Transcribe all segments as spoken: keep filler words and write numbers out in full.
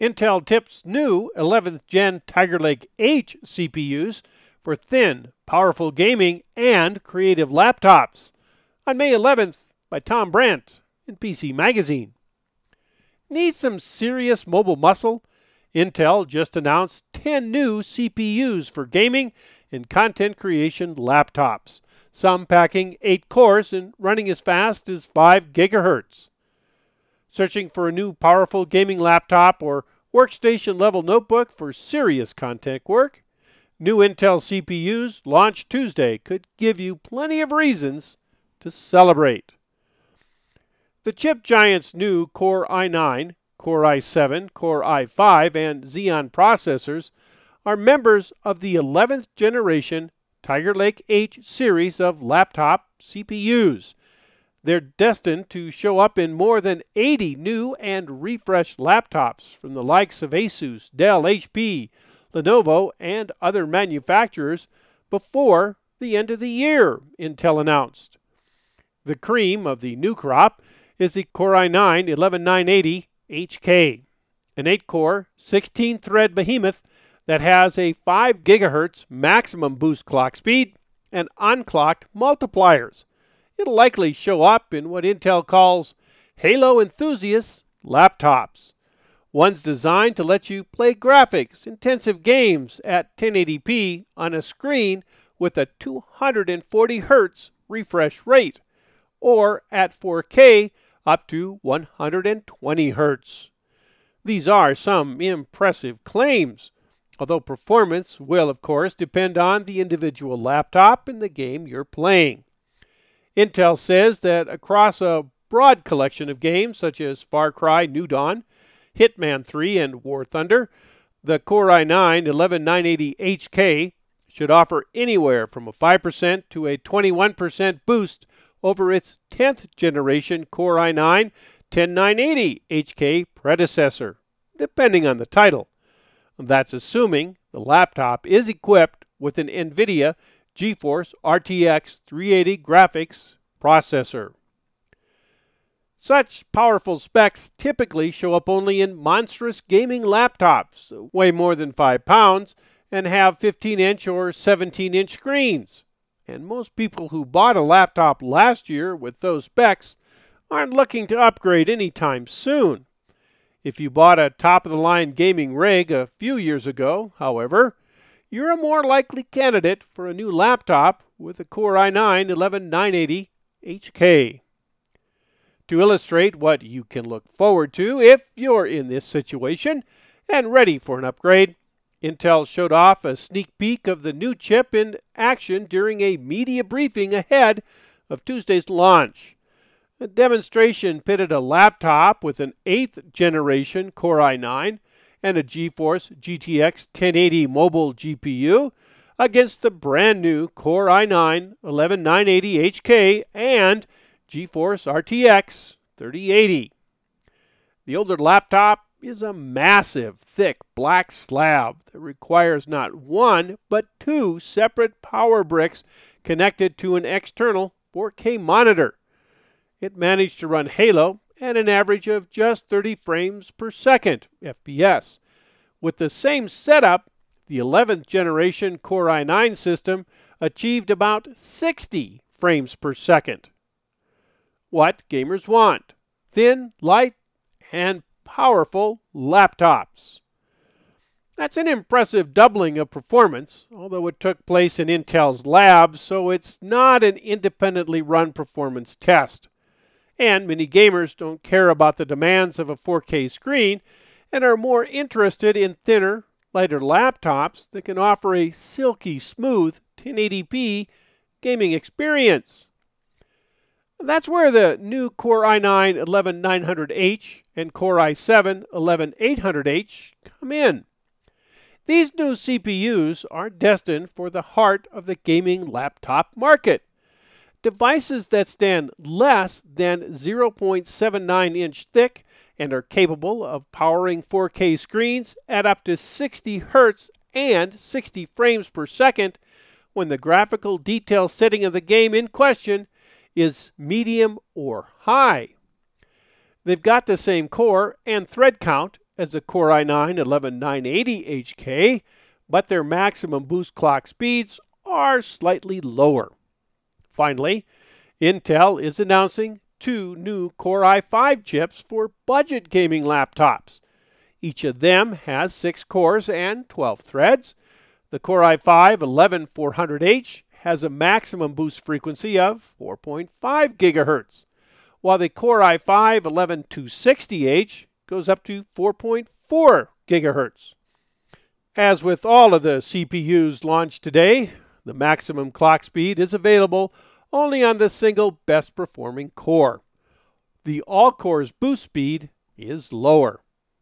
Intel tips new eleventh gen Tiger Lake H C P Us for thin, powerful gaming and creative laptops on May eleventh by Tom Brandt in P C Magazine. Need some serious mobile muscle? Intel just announced ten new C P Us for gaming and content creation laptops, some packing eight cores and running as fast as five gigahertz. Searching for a new powerful gaming laptop or workstation-level notebook for serious content work? New Intel C P Us launched Tuesday could give you plenty of reasons to celebrate. The chip giant's new Core i nine, Core i seven, Core i five, and Xeon processors are members of the eleventh generation Tiger Lake H series of laptop C P Us. They're destined to show up in more than eighty new and refreshed laptops from the likes of Asus, Dell, H P, Lenovo, and other manufacturers before the end of the year, Intel announced. The cream of the new crop is the Core i nine eleven nine eighty H K, an eight core, sixteen thread behemoth that has a five gigahertz maximum boost clock speed and unclocked multipliers. It'll likely show up in what Intel calls Halo enthusiasts laptops. One's designed to let you play graphics-intensive games at ten eighty p on a screen with a two hundred forty hertz refresh rate, or at four K up to one hundred twenty hertz. These are some impressive claims, although performance will, of course, depend on the individual laptop and the game you're playing. Intel says that across a broad collection of games such as Far Cry New Dawn, Hitman three, and War Thunder, the Core i nine eleven nine eighty H K should offer anywhere from a five percent to a twenty-one percent boost over its tenth generation Core i nine ten nine eighty H K predecessor, depending on the title. That's assuming the laptop is equipped with an NVIDIA GeForce R T X three eighty graphics processor. Such powerful specs typically show up only in monstrous gaming laptops, weigh more than five pounds, and have fifteen inch or seventeen inch screens. And most people who bought a laptop last year with those specs aren't looking to upgrade anytime soon. If you bought a top-of-the-line gaming rig a few years ago, however, you're a more likely candidate for a new laptop with a Core i nine eleven nine eighty H K. To illustrate what you can look forward to if you're in this situation and ready for an upgrade, Intel showed off a sneak peek of the new chip in action during a media briefing ahead of Tuesday's launch. The demonstration pitted a laptop with an eighth generation Core i nine and a GeForce G T X ten eighty mobile G P U against the brand new Core i nine eleven nine eighty H K and GeForce R T X thirty eighty. The older laptop is a massive, thick black slab that requires not one but two separate power bricks connected to an external four K monitor. It managed to run Halo at an average of just thirty frames per second, F P S. With the same setup, the eleventh generation Core i nine system achieved about sixty frames per second. What gamers want: thin, light, and powerful laptops. That's an impressive doubling of performance, although it took place in Intel's lab, so it's not an independently run performance test. And many gamers don't care about the demands of a four K screen and are more interested in thinner, lighter laptops that can offer a silky smooth ten eighty p gaming experience. That's where the new Core i nine eleven nine hundred H and Core i seven eleven eight hundred H come in. These new C P Us are destined for the heart of the gaming laptop market. Devices that stand less than zero point seven nine inch thick and are capable of powering four K screens at up to sixty hertz and sixty frames per second when the graphical detail setting of the game in question is medium or high. They've got the same core and thread count as the Core i nine eleven nine eighty H K, but their maximum boost clock speeds are slightly lower. Finally, Intel is announcing two new Core i five chips for budget gaming laptops. Each of them has six cores and twelve threads. The Core i five eleven four hundred H has a maximum boost frequency of four point five gigahertz, while the Core i five eleven two sixty H goes up to four point four gigahertz. As with all of the C P Us launched today, the maximum clock speed is available only on the single best performing core. The all-cores boost speed is lower.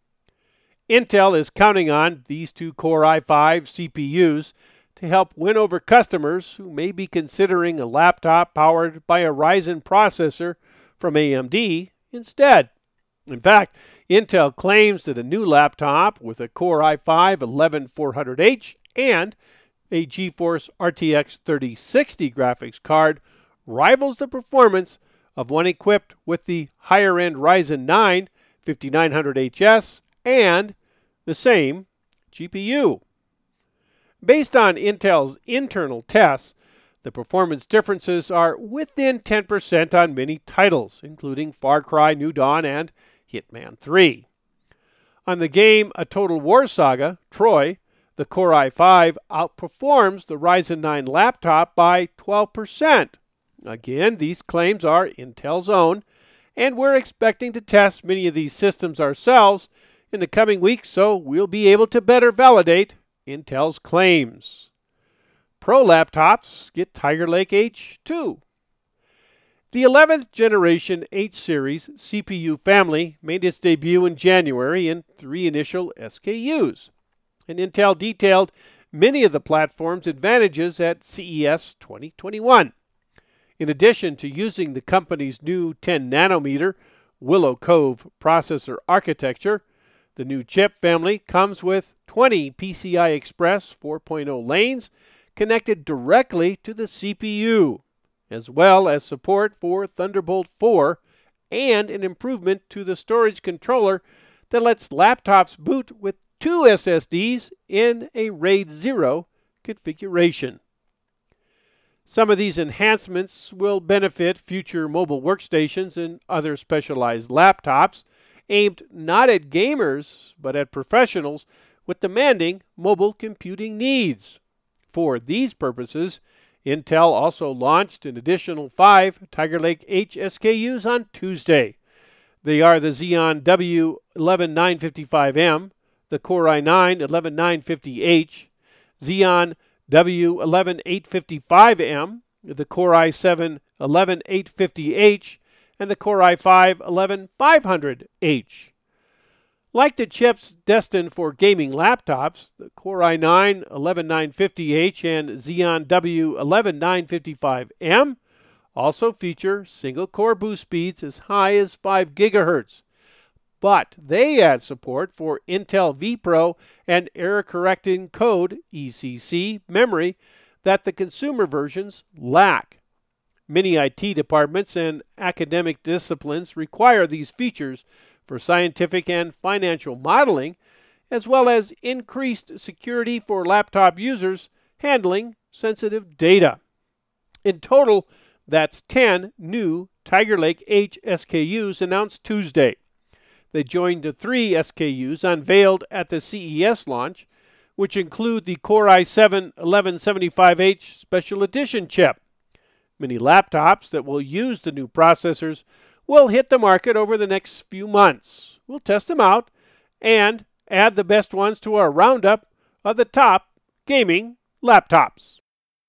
Intel is counting on these two Core i five C P Us to help win over customers who may be considering a laptop powered by a Ryzen processor from A M D instead. In fact, Intel claims that a new laptop with a Core i five eleven four hundred H and a GeForce R T X thirty sixty graphics card rivals the performance of one equipped with the higher-end Ryzen nine fifty-nine hundred H S and the same G P U. Based on Intel's internal tests, the performance differences are within ten percent on many titles, including Far Cry New Dawn and Hitman three. On the game A Total War Saga, Troy, the Core i five outperforms the Ryzen nine laptop by twelve percent. Again, these claims are Intel's own, and we're expecting to test many of these systems ourselves in the coming weeks, so we'll be able to better validate Intel's claims. Pro laptops get Tiger Lake H two. The eleventh generation H-series C P U family made its debut in January in three initial S K Us, and Intel detailed many of the platform's advantages at C E S twenty twenty-one. In addition to using the company's new ten nanometer Willow Cove processor architecture, the new chip family comes with twenty P C I Express four point oh lanes connected directly to the C P U, as well as support for Thunderbolt four and an improvement to the storage controller that lets laptops boot with two S S Ds in a RAID zero configuration. Some of these enhancements will benefit future mobile workstations and other specialized laptops aimed not at gamers but at professionals with demanding mobile computing needs. For these purposes, Intel also launched an additional five Tiger Lake H S K Us on Tuesday. They are the Xeon W eleven nine fifty-five M, the Core i nine eleven nine fifty H, Xeon W eleven eight fifty-five M, the Core i seven eleven eight fifty H, and the Core i five eleven five hundred H. Like the chips destined for gaming laptops, the Core i nine eleven nine fifty H and Xeon W eleven nine fifty-five M also feature single-core boost speeds as high as five gigahertz, but they add support for Intel vPro and error-correcting code E C C memory that the consumer versions lack. Many I T departments and academic disciplines require these features for scientific and financial modeling, as well as increased security for laptop users handling sensitive data. In total, that's ten new Tiger Lake H S K Us announced Tuesday. They joined the three S K Us unveiled at the C E S launch, which include the Core i seven eleven seventy-five H Special Edition chip. Many laptops that will use the new processors will hit the market over the next few months. We'll test them out and add the best ones to our roundup of the top gaming laptops.